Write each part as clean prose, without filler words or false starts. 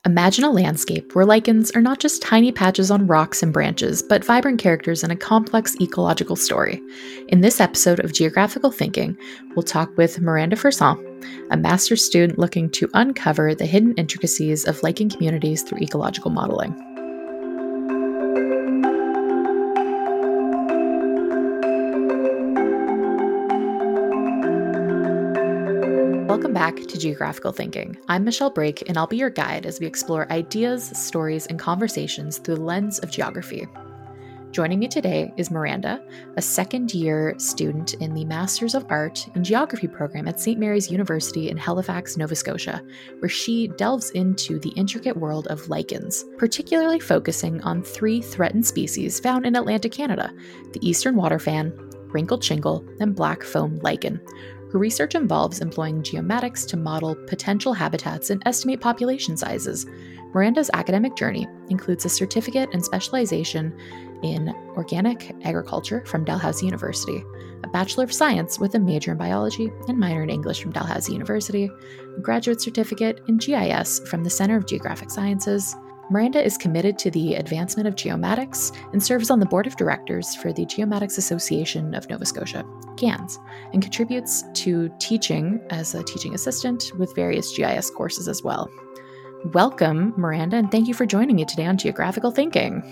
Imagine a landscape where lichens are not just tiny patches on rocks and branches, but vibrant characters in a complex ecological story. In this episode of Geographical Thinking, we'll talk with Miranda Ferson, a master's student looking to uncover the hidden intricacies of lichen communities through ecological modeling. Welcome back to Geographical Thinking. I'm Michelle Brake, and I'll be your guide as we explore ideas, stories, and conversations through the lens of geography. Joining me today is Miranda, a second-year student in the Masters of Art in Geography program at St. Mary's University in Halifax, Nova Scotia, where she delves into the intricate world of lichens, particularly focusing on 3 threatened species found in Atlantic Canada: the eastern water fan, wrinkled shingle, and black foam lichen. Her research involves employing geomatics to model potential habitats and estimate population sizes. Miranda's academic journey includes a certificate and specialization in organic agriculture from Dalhousie University, a Bachelor of Science with a major in biology and minor in English from Dalhousie University, a graduate certificate in GIS from the Center of Geographic Sciences. Miranda is committed to the advancement of geomatics and serves on the board of directors for the Geomatics Association of Nova Scotia, GANS, and contributes to teaching as a teaching assistant with various GIS courses as well. Welcome, Miranda, and thank you for joining me today on Geographical Thinking.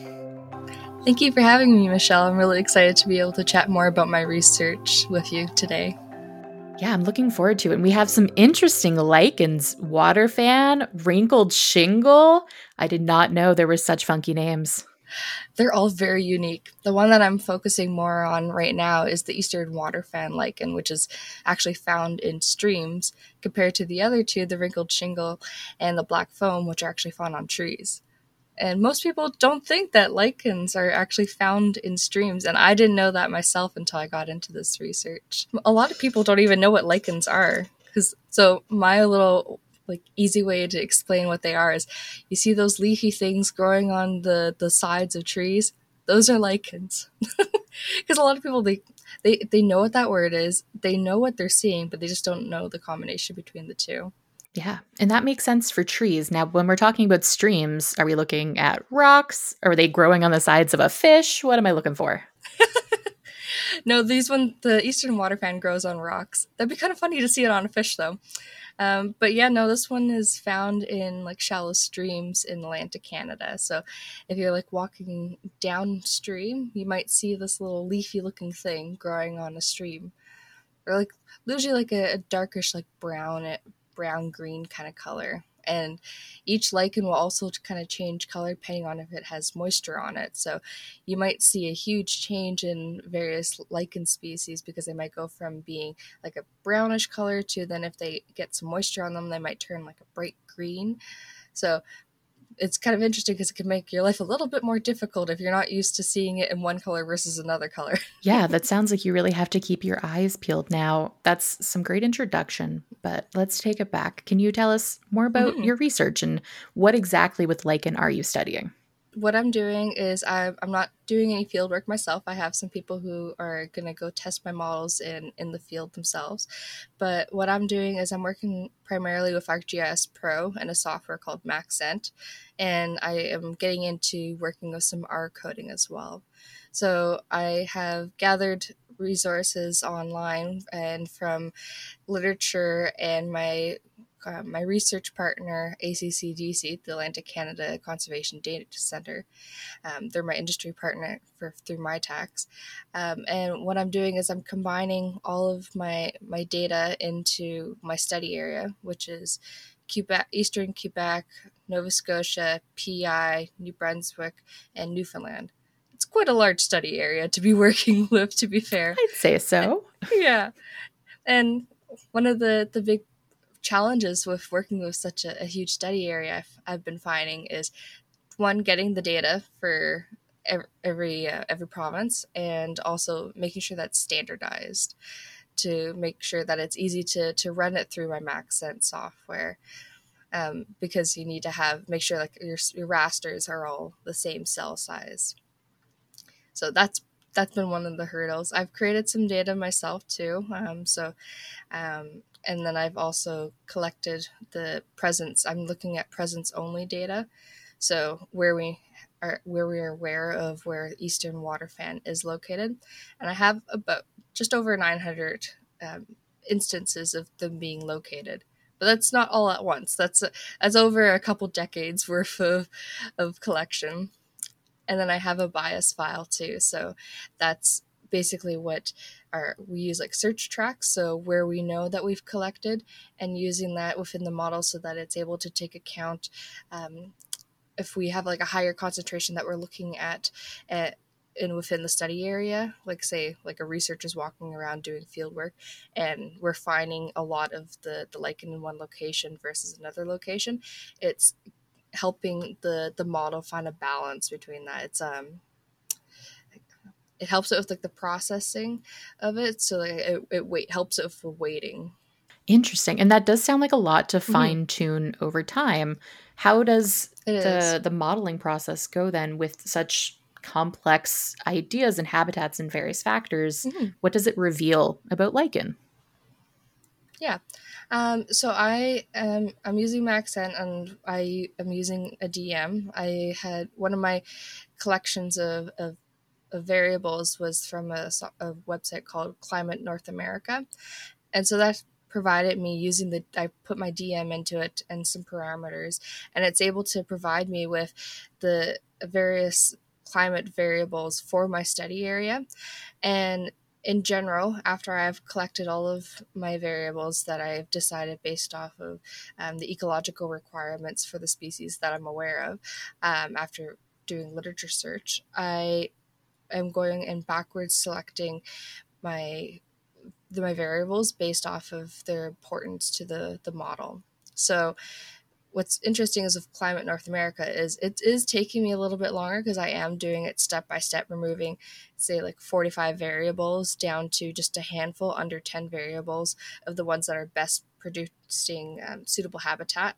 Thank you for having me, Michelle. I'm really excited to be able to chat more about my research with you today. Yeah, I'm looking forward to it. And we have some interesting lichens: water fan, wrinkled shingle. I did not know there were such funky names. They're all very unique. The one that I'm focusing more on right now is the eastern water fan lichen, which is actually found in streams, compared to the other two, the wrinkled shingle and the black foam, which are actually found on trees. And most people don't think that lichens are actually found in streams, and I didn't know that myself until I got into this research. A lot of people don't even know what lichens are. So my little easy way to explain what they are is, you see those leafy things growing on the sides of trees? Those are lichens. Because a lot of people, they know what that word is, they know what they're seeing, but they just don't know the combination between the two. Yeah, and that makes sense for trees. Now, when we're talking about streams, are we looking at rocks? Are they growing on the sides of a fish? What am I looking for? No, the eastern water fan grows on rocks. That'd be kind of funny to see it on a fish, though. But yeah, no, this one is found in shallow streams in Atlantic Canada. So if you're walking downstream, you might see this little leafy looking thing growing on a stream, or usually a darkish brown green kind of color. And each lichen will also kind of change color depending on if it has moisture on it. So you might see a huge change in various lichen species, because they might go from being a brownish color to, then if they get some moisture on them, they might turn a bright green. So it's kind of interesting because it can make your life a little bit more difficult if you're not used to seeing it in one color versus another color. Yeah, that sounds like you really have to keep your eyes peeled. Now, that's some great introduction, but let's take it back. Can you tell us more about your research and what exactly with lichen are you studying? What I'm doing is I'm not doing any field work myself. I have some people who are going to go test my models in the field themselves. But what I'm doing is I'm working primarily with ArcGIS Pro and a software called Maxent. And I am getting into working with some R coding as well. So I have gathered resources online and from literature, and my research partner, ACCDC, the Atlantic Canada Conservation Data Center. They're my industry partner through MyTax. And what I'm doing is I'm combining all of my data into my study area, which is Quebec, Eastern Quebec, Nova Scotia, PEI, New Brunswick, and Newfoundland. It's quite a large study area to be working with, to be fair. I'd say so. Yeah. And one of the big challenges with working with such a huge study area I've been finding is, one, getting the data for every province, and also making sure that's standardized, to make sure that it's easy to run it through my Maxent software, because you need to make sure your rasters are all the same cell size. So that's been one of the hurdles. I've created some data myself too. And then I've also collected the presence. I'm looking at presence only data. So where we are aware of where Eastern Waterfan is located. And I have about just over 900 instances of them being located. But that's not all at once. That's over a couple decades worth of collection. And then I have a bias file too. So that's basically what we use like search tracks, so where we know that we've collected, and using that within the model so that it's able to take account if we have like a higher concentration that we're looking at in within the study area, like say like a researcher's walking around doing field work and we're finding a lot of the lichen in one location versus another location. It's helping the model find a balance between that. It's it helps it with like the processing of it, so like it helps it for weighting. Interesting. And that does sound like a lot to Mm-hmm. fine tune over time. How does It is. the modeling process go then with such complex ideas and habitats and various factors? Mm-hmm. What does it reveal about lichen? Yeah. So I'm using Maxent, and I am using a DM. I had one of my collections of variables was from a website called Climate North America, and so that provided me using I put my DM into it and some parameters, and it's able to provide me with the various climate variables for my study area. And in general, after I've collected all of my variables that I've decided based off of the ecological requirements for the species that I'm aware of, after doing literature search, I am going and backwards selecting my variables based off of their importance to the model. So what's interesting is with Climate North America is it is taking me a little bit longer because I am doing it step by step, removing say like 45 variables down to just a handful, under 10 variables of the ones that are best producing suitable habitat.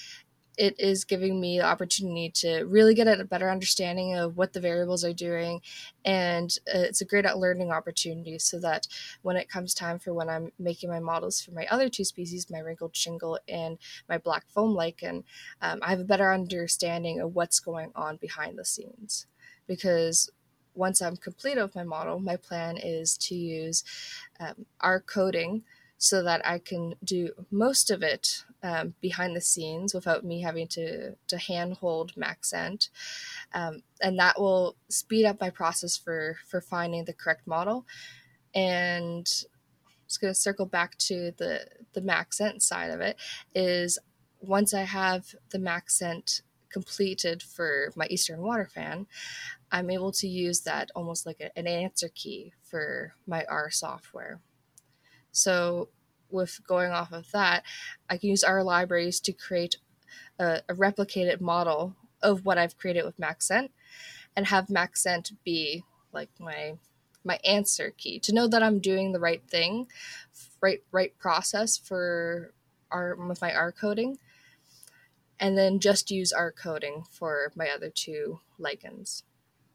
It is giving me the opportunity to really get a better understanding of what the variables are doing, and it's a great learning opportunity so that when it comes time for when I'm making my models for my other two species, my wrinkled shingle and my black foam lichen, I have a better understanding of what's going on behind the scenes. Because once I'm complete with my model, my plan is to use R coding so that I can do most of it behind the scenes without me having to handhold Maxent. And that will speed up my process for finding the correct model. And I'm just going to circle back to the Maxent side of it, is once I have the Maxent completed for my Eastern Waterfan, I'm able to use that almost like an answer key for my R software. So with going off of that, I can use our libraries to create a replicated model of what I've created with Maxent, and have Maxent be like my answer key to know that I'm doing the right thing, right process for with my R coding, and then just use R coding for my other two lichens.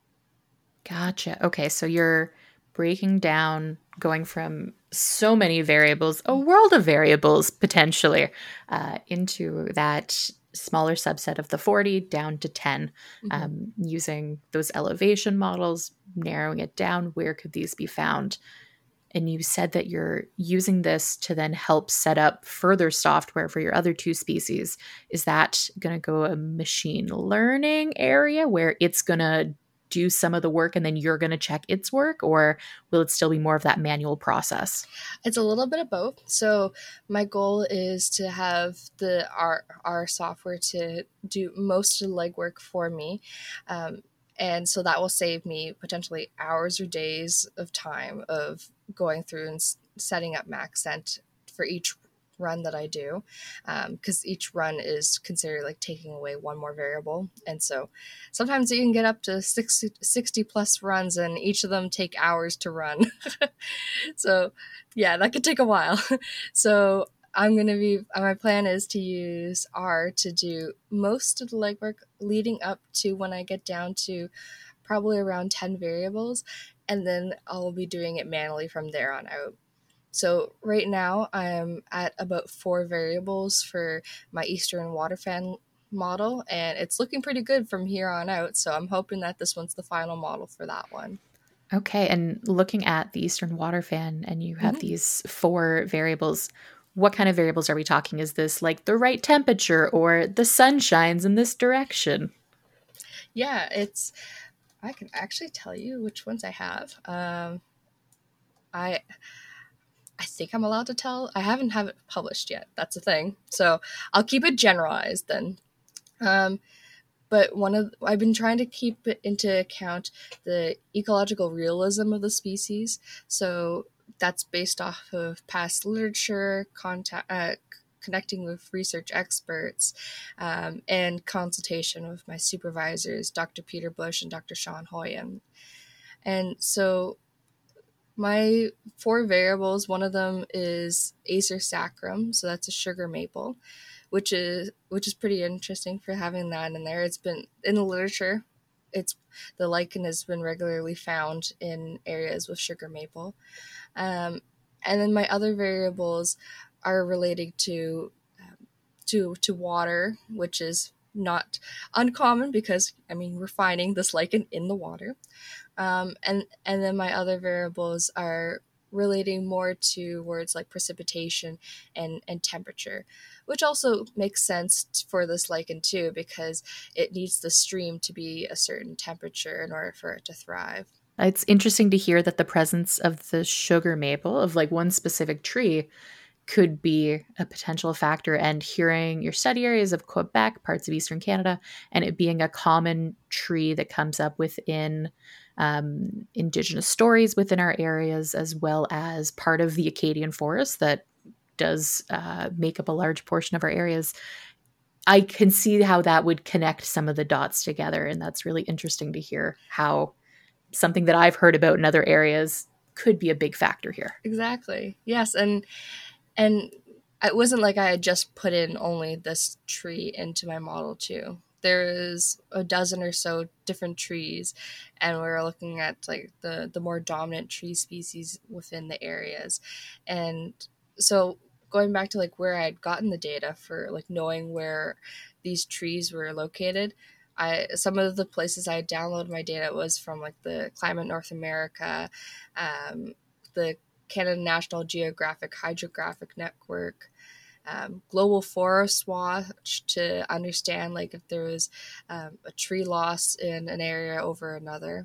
Gotcha. Okay, so you're breaking down, going from so many variables, a world of variables potentially, into that smaller subset of the 40 down to 10, using those elevation models, narrowing it down. Where could these be found? And you said that you're using this to then help set up further software for your other two species. Is that going to go a machine learning area where it's going to do some of the work and then you're going to check its work, or will it still be more of that manual process? It's a little bit of both. So my goal is to have the our software to do most of the legwork for me. And so that will save me potentially hours or days of time of going through and setting up Maxent for each run that I do, because each run is considered like taking away one more variable. And so sometimes you can get up to 60 plus runs, and each of them take hours to run. So yeah, that could take a while. So my plan is to use R to do most of the legwork leading up to when I get down to probably around 10 variables, and then I'll be doing it manually from there on out. So right now I'm at about 4 variables for my Eastern water fan model, and it's looking pretty good from here on out. So I'm hoping that this one's the final model for that one. Okay, and looking at the Eastern water fan, and you have Mhm. these 4 variables. What kind of variables are we talking? Is this like the right temperature or the sun shines in this direction? Yeah, it's. I can actually tell you which ones I have. I I think I'm allowed to tell. I haven't have it published yet. That's the thing. So I'll keep it generalized then. Um, but I've been trying to keep it into account the ecological realism of the species. So that's based off of past literature, connecting with research experts, and consultation with my supervisors, Dr. Peter Bush and Dr. Sean Hoyen. And so my 4 variables, one of them is Acer saccharum, so that's a sugar maple, which is pretty interesting for having that in there. It's been in the literature. It's the lichen has been regularly found in areas with sugar maple. And then my other variables are related to water, which is not uncommon because I mean we're finding this lichen in the water. And then my other variables are relating more to words like precipitation and temperature, which also makes sense for this lichen too, because it needs the stream to be a certain temperature in order for it to thrive. It's interesting to hear that the presence of the sugar maple, of like one specific tree, could be a potential factor. And hearing your study areas of Quebec, parts of Eastern Canada, and it being a common tree that comes up within Indigenous stories within our areas, as well as part of the Acadian forest that does make up a large portion of our areas. I can see how that would connect some of the dots together. And that's really interesting to hear how something that I've heard about in other areas could be a big factor here. Exactly. Yes, and it wasn't like I had just put in only this tree into my model too. There is a dozen or so different trees, and we're looking at like the more dominant tree species within the areas. And so going back to like where I had gotten the data for like knowing where these trees were located, I some of the places I downloaded my data was from like the Climate North America, the Canada National Geographic Hydrographic Network, Global Forest Watch to understand like if there was a tree loss in an area over another,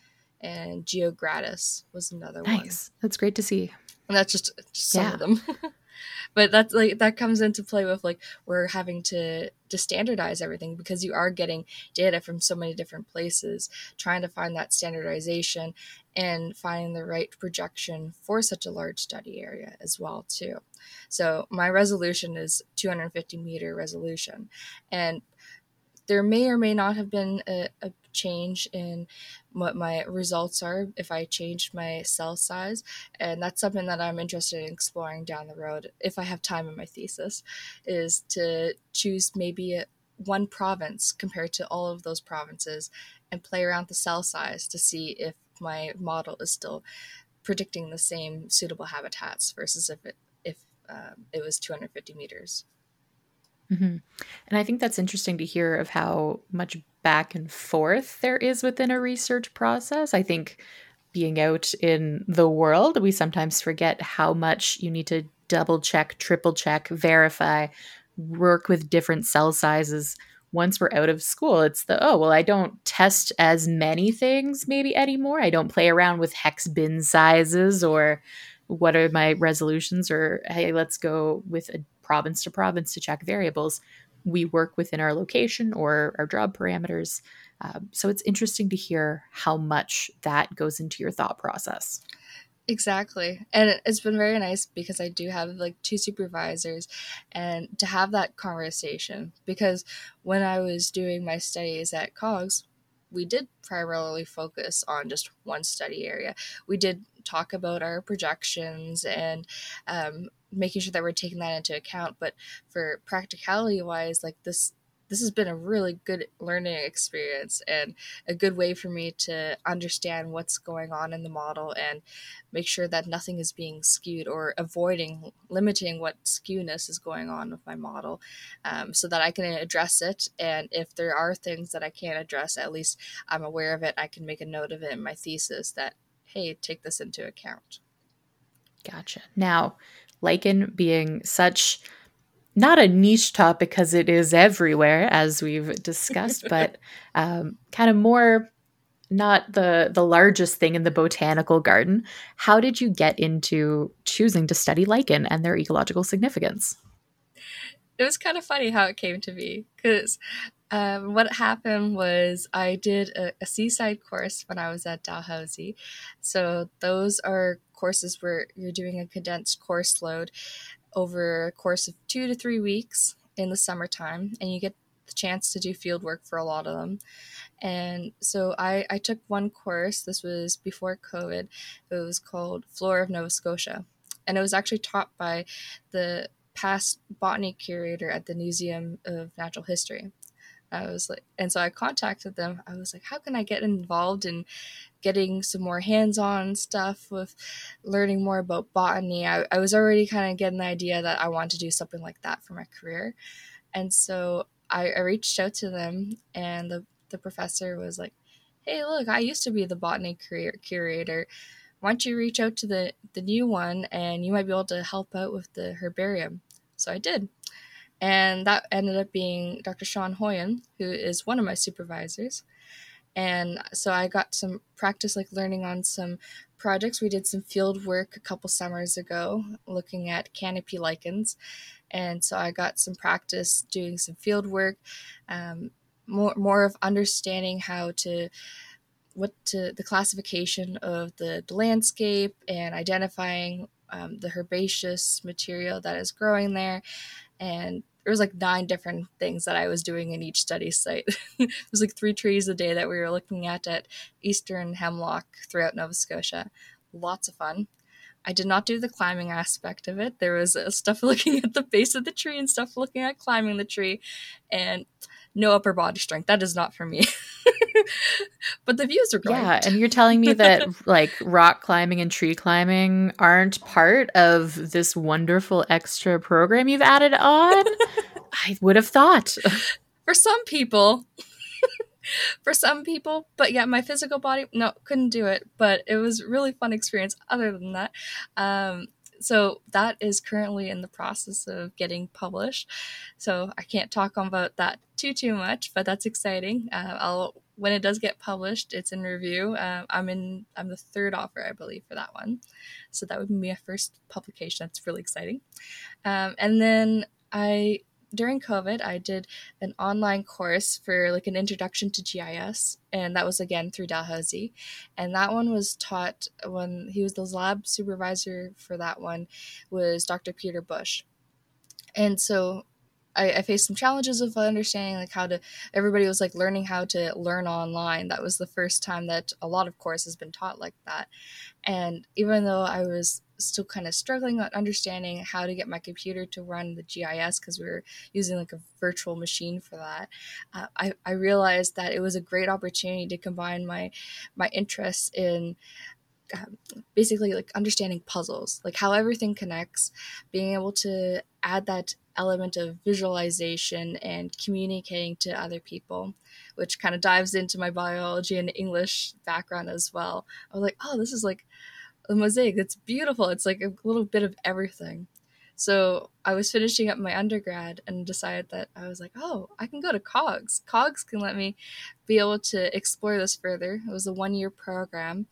and GeoGratis was another one, Nice. That's great to see. and that's just some Yeah. of them. But that's like that comes into play with like we're having to standardize everything because you are getting data from so many different places, trying to find that standardization and finding the right projection for such a large study area as well too. So my resolution is 250-meter resolution, and there may or may not have been a change in what my results are if I changed my cell size. And that's something that I'm interested in exploring down the road if I have time in my thesis, is to choose maybe one province compared to all of those provinces and play around with the cell size to see if my model is still predicting the same suitable habitats versus if it was 250 meters. Hmm. And I think that's interesting to hear of how much back and forth there is within a research process. I think being out in the world, we sometimes forget how much you need to double check, triple check, verify, work with different cell sizes. Once we're out of school, it's the, oh, well, I don't test as many things maybe anymore. I don't play around with hex bin sizes or what are my resolutions or, hey, let's go with a province to province to check variables. We work within our location or our job parameters. So it's interesting to hear how much that goes into your thought process. Exactly. And it's been very nice because I do have like 2 supervisors, and to have that conversation, because when I was doing my studies at COGS, we did primarily focus on just one study area. We did talk about our projections and making sure that we're taking that into account. But for practicality wise, like this has been a really good learning experience and a good way for me to understand what's going on in the model and make sure that nothing is being skewed or limiting what skewness is going on with my model, so that I can address it. And if there are things that I can't address, at least I'm aware of it. I can make a note of it in my thesis that, hey, take this into account. Gotcha. Now, lichen being such not a niche topic because it is everywhere, as we've discussed, but kind of more not the largest thing in the botanical garden. How did you get into choosing to study lichen and their ecological significance? It was kind of funny how it came to be, because what happened was I did a seaside course when I was at Dalhousie. So those are courses where you're doing a condensed course load over a course of 2 to 3 weeks in the summertime, and you get the chance to do field work for a lot of them. And so I took one course. This was before COVID. It was called Flora of Nova Scotia, and it was actually taught by the past botany curator at the Museum of Natural History. I was like, and so I contacted them. I was like, how can I get involved in getting some more hands-on stuff with learning more about botany? I was already kind of getting the idea that I wanted to do something like that for my career. And so I reached out to them, and the professor was like, hey, look, I used to be the botany curator. Why don't you reach out to the new one, and you might be able to help out with the herbarium? So I did. And that ended up being Dr. Sean Hoyen, who is one of my supervisors. And so I got some practice, like learning on some projects. We did some field work a couple summers ago looking at canopy lichens. And so I got some practice doing some field work, more of understanding the classification of the landscape and identifying the herbaceous material that is growing there. And there was like 9 different things that I was doing in each study site. It was like 3 trees a day that we were looking at Eastern Hemlock throughout Nova Scotia. Lots of fun. I did not do the climbing aspect of it. There was stuff looking at the base of the tree and stuff looking at climbing the tree, and no upper body strength. That is not for me. But the views are great. Yeah, and you're telling me that like rock climbing and tree climbing aren't part of this wonderful extra program you've added on? I would have thought. For some people. But yeah, my physical body, no, couldn't do it. But it was a really fun experience other than that. So that is currently in the process of getting published. So I can't talk about that too much, but that's exciting. When it does get published, it's in review. I'm the 3rd author, I believe, for that one. So that would be my first publication. That's really exciting. And then during COVID, I did an online course for like an introduction to GIS, and that was again through Dalhousie. And that one was taught when he was the lab supervisor for that one was Dr. Peter Bush. And so I faced some challenges of understanding like everybody was like learning how to learn online. That was the first time that a lot of course has been taught like that. And even though I was still kind of struggling on understanding how to get my computer to run the GIS, because we were using like a virtual machine for that, I realized that it was a great opportunity to combine my interests in basically like understanding puzzles, like how everything connects, being able to add that element of visualization and communicating to other people, which kind of dives into my biology and English background as well. I was like, oh, this is like a mosaic. It's beautiful. It's like a little bit of everything. So I was finishing up my undergrad and decided that I was like, oh, I can go to COGS. COGS can let me be able to explore this further. It was a 1-year program.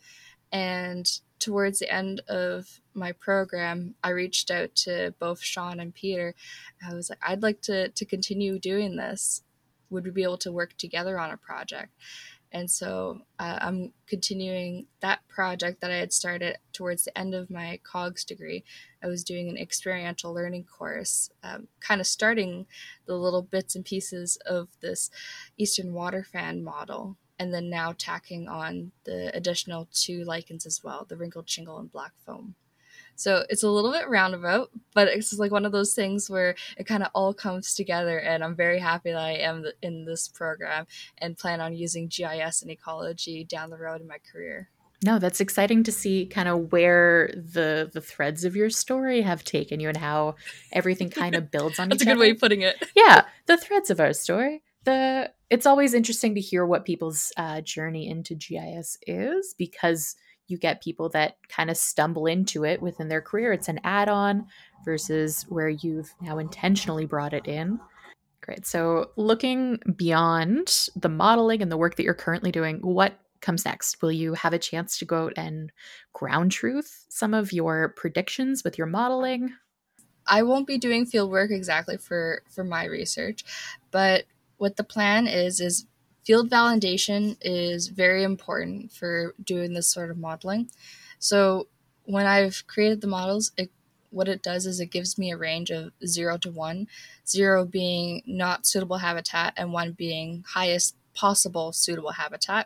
And towards the end of my program, I reached out to both Sean and Peter. I was like, I'd like to continue doing this. Would we be able to work together on a project? And so I'm continuing that project that I had started towards the end of my COGS degree. I was doing an experiential learning course, kind of starting the little bits and pieces of this Eastern water fan model, and then now tacking on the additional 2 lichens as well, the wrinkled shingle and black foam. So it's a little bit roundabout, but it's like one of those things where it kind of all comes together. And I'm very happy that I am in this program and plan on using GIS and ecology down the road in my career. No, that's exciting to see kind of where the threads of your story have taken you and how everything kind of builds on That's a each good way other. of putting it. Yeah, the threads of our story. It's always interesting to hear what people's journey into GIS is, because you get people that kind of stumble into it within their career. It's an add-on versus where you've now intentionally brought it in. Great. So, looking beyond the modeling and the work that you're currently doing, what comes next? Will you have a chance to go out and ground truth some of your predictions with your modeling? I won't be doing field work exactly for my research, but what the plan is field validation is very important for doing this sort of modeling. So when I've created the models, what it does is it gives me a range of 0 to 1, 0 being not suitable habitat and 1 being highest possible suitable habitat.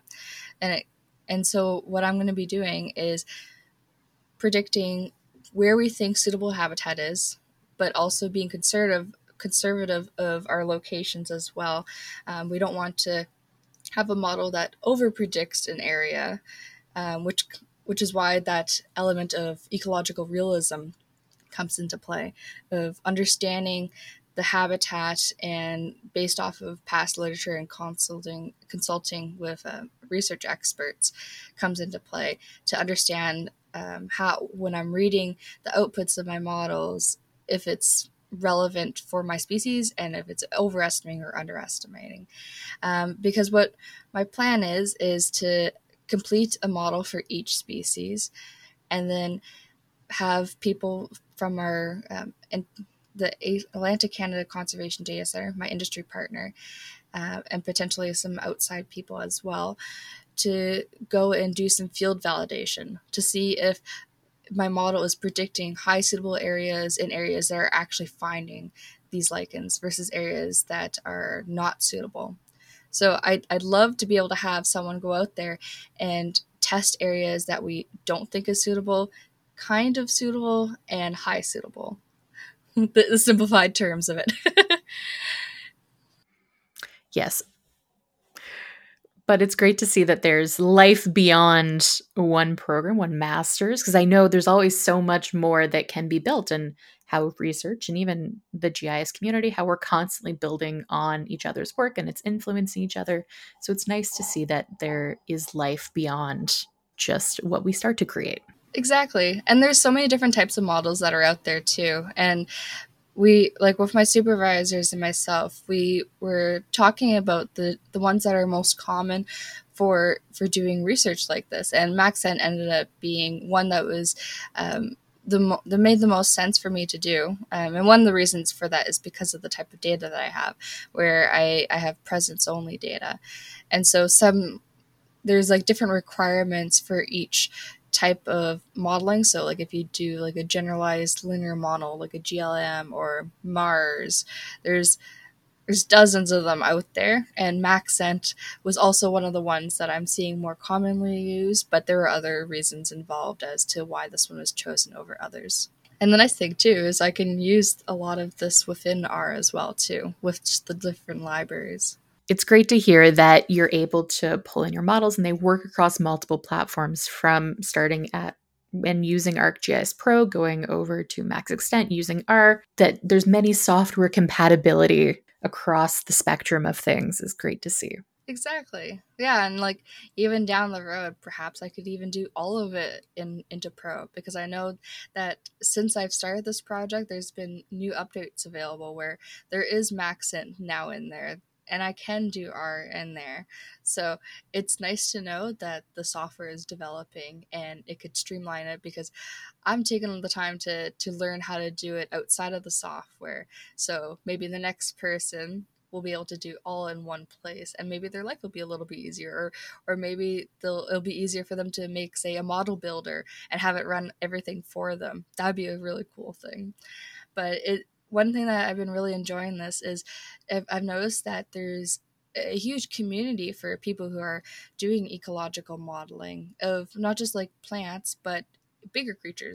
And so what I'm going to be doing is predicting where we think suitable habitat is, but also being conservative of our locations as well. We don't want to have a model that over predicts an area, which is why that element of ecological realism comes into play, of understanding the habitat and based off of past literature and consulting with research experts comes into play to understand how, when I'm reading the outputs of my models, if it's relevant for my species and if it's overestimating or underestimating. Because what my plan is to complete a model for each species and then have people from our and the Atlantic Canada Conservation Data Center, my industry partner, and potentially some outside people as well, to go and do some field validation to see if my model is predicting high suitable areas in areas that are actually finding these lichens versus areas that are not suitable. So I'd love to be able to have someone go out there and test areas that we don't think is suitable, kind of suitable, and high suitable. The simplified terms of it. Yes. But it's great to see that there's life beyond one program, one master's, because I know there's always so much more that can be built, and how research and even the GIS community, how we're constantly building on each other's work and it's influencing each other. So it's nice to see that there is life beyond just what we start to create. Exactly. And there's so many different types of models that are out there too. And we, like with my supervisors and myself, we were talking about the ones that are most common for doing research like this. And Maxent ended up being one that was that made the most sense for me to do. And one of the reasons for that is because of the type of data that I have, where I have presence only data. And so there's like different requirements for each type of modeling. So like if you do like a generalized linear model, like a GLM or Mars, there's dozens of them out there, and Maxent was also one of the ones that I'm seeing more commonly used, but there were other reasons involved as to why this one was chosen over others. And the nice thing too is I can use a lot of this within R as well too, with the different libraries. It's great to hear that you're able to pull in your models and they work across multiple platforms, from starting at and using ArcGIS Pro, going over to MaxExtent using R, that there's many software compatibility across the spectrum of things is great to see. Exactly. Yeah, and like even down the road, perhaps I could even do all of it into Pro, because I know that since I've started this project, there's been new updates available where there is Maxent now in there, and I can do R in there. So it's nice to know that the software is developing and it could streamline it, because I'm taking the time to learn how to do it outside of the software. So maybe the next person will be able to do all in one place, and maybe their life will be a little bit easier, or maybe it'll be easier for them to make, say, a model builder and have it run everything for them. That'd be a really cool thing. But one thing that I've been really enjoying this is I've noticed that there's a huge community for people who are doing ecological modeling of not just like plants but bigger creatures.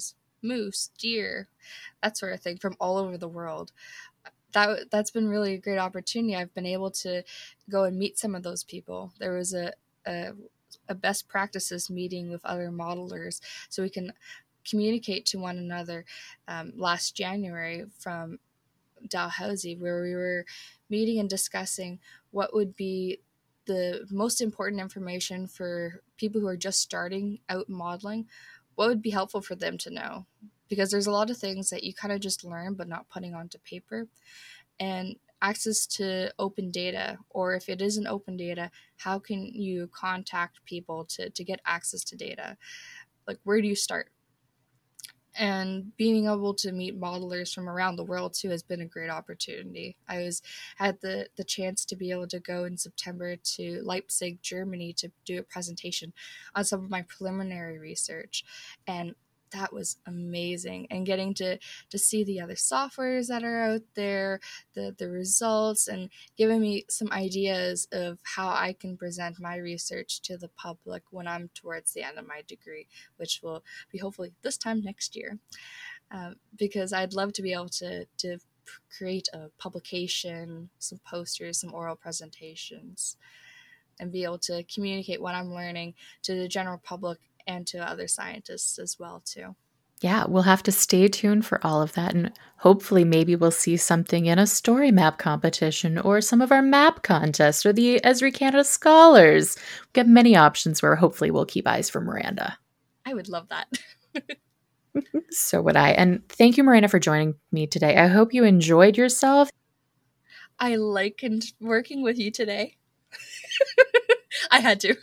moose, deer, that sort of thing from all over the world. That's been really a great opportunity. I've been able to go and meet some of those people. There was a best practices meeting with other modelers so we can communicate to one another last January from Dalhousie, where we were meeting and discussing what would be the most important information for people who are just starting out modeling, what would be helpful for them to know. Because there's a lot of things that you kind of just learn but not putting onto paper. And access to open data, or if it isn't open data, how can you contact people to get access to data? Like, where do you start? And being able to meet modelers from around the world too has been a great opportunity. I had the chance to be able to go in September to Leipzig, Germany, to do a presentation on some of my preliminary research, and that was amazing. And getting to see the other softwares that are out there, the results, and giving me some ideas of how I can present my research to the public when I'm towards the end of my degree, which will be hopefully this time next year. Because I'd love to be able to create a publication, some posters, some oral presentations, and be able to communicate what I'm learning to the general public and to other scientists as well too. Yeah, we'll have to stay tuned for all of that, and hopefully maybe we'll see something in a story map competition or some of our map contests or the Esri Canada Scholars. We've got many options where hopefully we'll keep eyes for Miranda. I would love that. So would I. And thank you, Miranda, for joining me today. I hope you enjoyed yourself. I likened working with you today. I had to.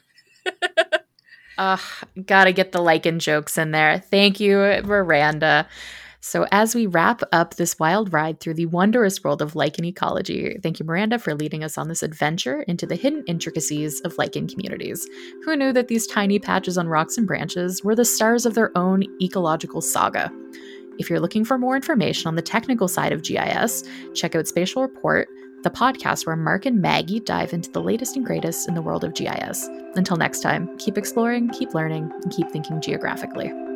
Gotta get the lichen jokes in there. Thank you, Miranda. So as we wrap up this wild ride through the wondrous world of lichen ecology, thank you, Miranda, for leading us on this adventure into the hidden intricacies of lichen communities. Who knew that these tiny patches on rocks and branches were the stars of their own ecological saga? If you're looking for more information on the technical side of GIS, check out Spatial Report, the podcast where Mark and Maggie dive into the latest and greatest in the world of GIS. Until next time, keep exploring, keep learning, and keep thinking geographically.